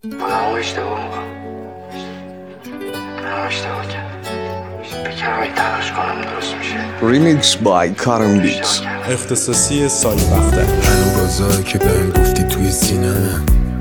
آدم اشتباه میکنم، اشتباه کردم. بکنم اگه تلاش کنم درست میشه. Remix by Karan Beats. اختصاصی سال وقته. هنو رازایی که بهم گفتی توی سینمه،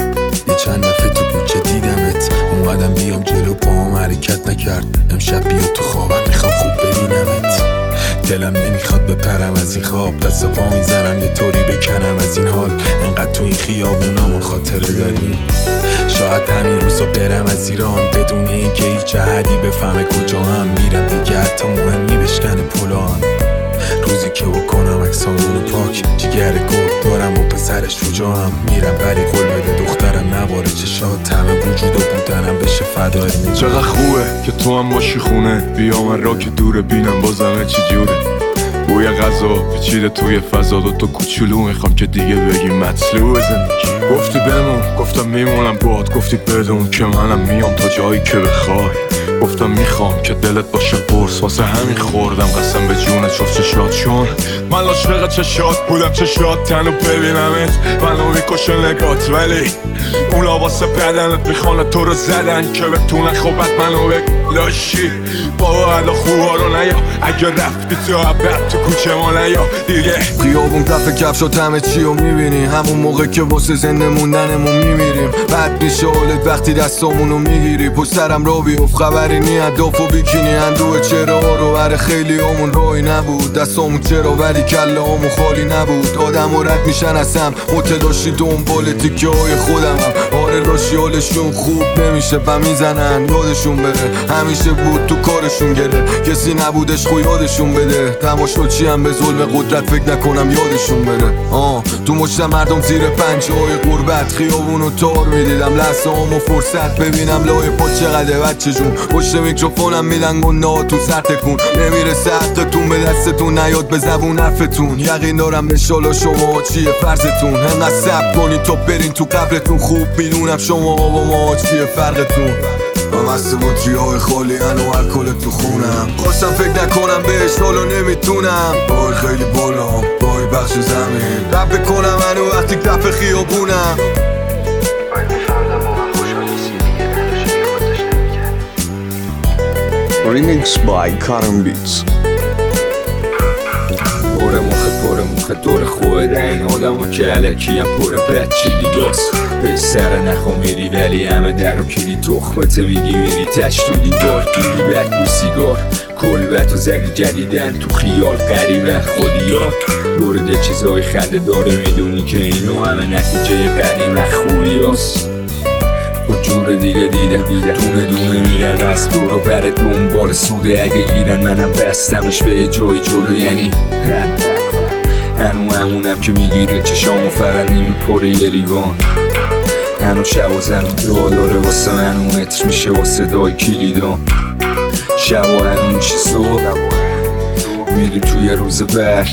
یه چند دفعه تو کوچه دیدمت، اومدم بیام جلو پاهم حرکت نکرد. امشب بیا تو خوابم، میخوام خوب ببینمت. دلم نمیخواد بپرم از این خواب، دست پا میزنم یه طوری بکنم از این حال. انقدر تو این خیابونامون خاطره داریم، شاید همین روزا برم از ایران بدون اینکه هیچ جهدی بفهمه کجا هم میرم. دیگه حتی مهمی بشکنه پلان، روزی که بکنم اکسامونو پاک. جگر گرد دارم و پسرش شجاعم، میرم ولی قول بده دخترم نباره چشات همه وجود و بودنم بشه فدای. چقدر خوبه که تو هم باشی خونه، بیا من را که دوره بینم بازمه چی جوره. بوی غذا پیچیده توی فضا، دوتا کوچولو میخوام که دیگه بگی مطلوب زندگی. گفتی بمون، گفتم میمونم باهات. گفتی بدون که منم میام تا جایی که بخوای. گفتم میخوام که دلت باشه قرص، واسه همین خوردم قسم به جون جفت چشات. چون من عاشق چشات بودم، چشات تنو ببینمت منو میکشه نگات، ولی اونا واسه بدنت میخوانه تو رو زدن که بتونن خوبت منو بلاشی. بابا ادا خوبا رو نیا، اگه رفتی تو عبد تو کوچه ما نیا دیگه. خیابون کف کفشات همه چی رو میبینی، همون موقع که واسه زنده موندنمون میمیریم. بد میشه حالت وقتی دستامونو میگیری، پشت سرم را بیفت خبری نی هداف و بیکینی. اندوه چرا رو بر خیلی همون راهی نبود، دستامون چرا ولی کله همون خالی نبود. آدم و رد میشن از هم متلاشی دنبال تیکه های خودم هم. آره راشی حالشون خوب نمیشه و میزنن یادشون بره، همیشه بود تو کارشون گره، کسی نبودش خو یادشون بده. تماشا چی هم به ظلم قدرت فکر نکنم یادشون بره. تو مشتم مردم زیر پنجه های قربت، خیابونو تار میدیدم لحظه همو فرصت ببینم لای پا چقدر بچه جون. پشت میکروفونم میدن گناه تو سر تکون، نمیرسه حقتون به دستتون نیاد به زبون حرفتون. یقین دارم انشالله شما چیه فرضتون، انقدر صبر کنید تا برین تو قبرتون. خوب میدونم شما با ما چیه فرقتون. من مست بطریای خالی و الکل تو خونم، خواستم فکر نکنم بهش حالا نمیتونم. بای خیلی بالا بای بخش زمین رب بکنم منو وقتی کف خیابونم. باید میفهمدم واقعا خوشحال نیستی دیگه، نداشتی که خودش نمیکرد. Remix by Karan Beats. پر مخ دور خود این آدم و که علکی هم پر بچه دیگاست. به سر نخوا میری ولی همه در و کلی تخمت میگی میری تشت و دیوار. گیری بد و سیگار کلبت و زنگ جدیدن تو خیال قریبن خودی ها. مورد چیزای خنده داره میدونی که اینو همه نتیجه قدیم خوبی هست. و جور دیگه دیدم دونه دونه میرن از تو رو بره دنبال سوده. اگه گیرن منم بستمش به جای جلو، یعنی هنو همونم که میگیره چشامو فرنی میپره یه لیوان. هنو شب و زن داره واسه هنو متر میشه با صدای کلیدان. شب و هنو میشه صبح میری توی روز بر.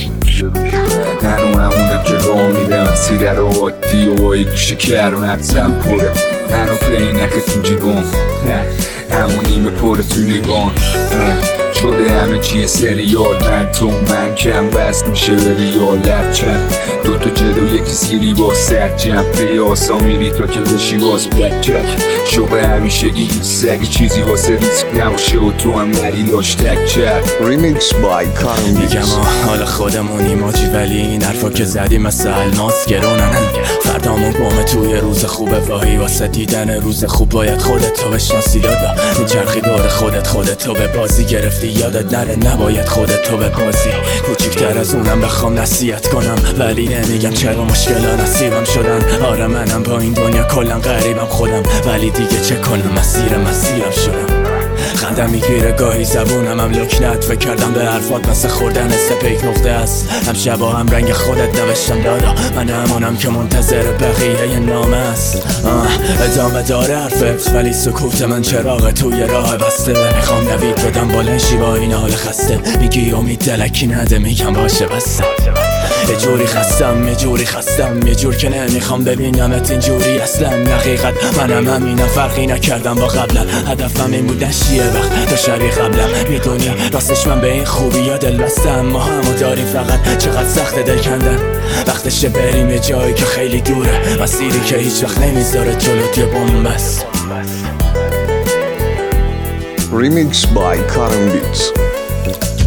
هنو همونم که راه میدم سیره رو عادی و بایی گوشه کرم نبزم پره. هنو پلی نکه تو جیبان، همون نیمه پره تو لیوان. شده همه چیه سریال، من کم بست میشه به ریال. لبچند دوتا جلو یکی سیری با سر جمپه آسا میری تا که بشی باز بلک جک. شبه همیشگی سگی چیزی واسه ریسک نباشه و تو هم نری داشتک کرد. Remix by Karan میگم Beats. حالا خودمونیم آجی، ولی این حرفا که زدیم مثل الماس گرونن. فردامون گمه توی روز خوبه، واهی واسه دیدن روز خوب باید خودتو بشناسی. دادا میچرخی دور خودتو به بازی گرفتی، یادت نره نباید خودتو به بازی. کوچیکتر از اونم بخوام نصیحت کنم ولی نمیگم چرا مشکلا نصیبم شدن. آره منم با این دنیا کلا غریبم خودم، ولی دیگه چه کنم مسیرم شدم. خندم میگیره گاهی زبونم هم لکنت، فکر کردم به حرفات مثل خوردن سپیک نقطه است. هم شبا هم رنگ خودت نوشتم دادا، من همونم که منتظر بقیه یه نامه است. ادامه داره حرفت ولی سکوت من چراغ توی راه بسته. میخوام نوید بدم بلنشی با این حال خسته، میگی امید دلکی نده میگم باشه بسته. یه جوری خستم یه جور که نمیخوام ببینمت اینجوری اصلا. حقیقت منم همینم، فرقی نکردم با قبلا. هدفم این بود نشیه وقت تا شبیه قبلم. میدونی راستش من به این خوبی یا دل بستم. ما همو داریم فقط چقدر سخت دل کندن. وقتشه بریم یه جایی که خیلی دوره، مسیری که هیچ وقت نمیذاره جلوت یه بمب است. Remix by Karan Beats.